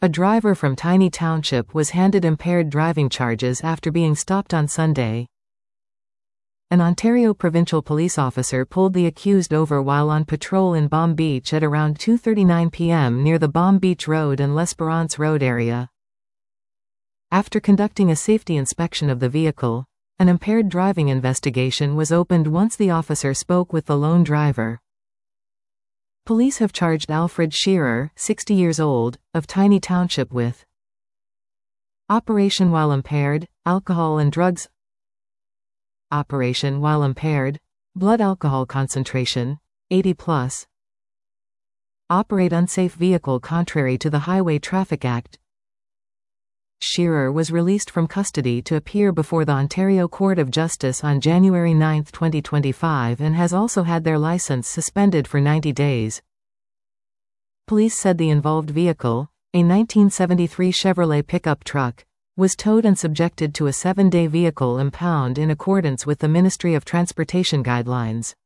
A driver from Tiny Township was handed impaired driving charges after being stopped on Sunday. An Ontario provincial police officer pulled the accused over while on patrol in Bomb Beach at around 2:39 p.m. near the Bomb Beach Road and L'Esperance Road area. After conducting a safety inspection of the vehicle, an impaired driving investigation was opened once the officer spoke with the lone driver. Police have charged Alfred Shearer, 60 years old, of Tiny Township with operation while impaired, alcohol and drugs. Operation while impaired, blood alcohol concentration, 80+. Operate unsafe vehicle contrary to the Highway Traffic Act. Shearer was released from custody to appear before the Ontario Court of Justice on January 9, 2025 and has also had their license suspended for 90 days. Police said the involved vehicle, a 1973 Chevrolet pickup truck, was towed and subjected to a 7-day vehicle impound in accordance with the Ministry of Transportation guidelines.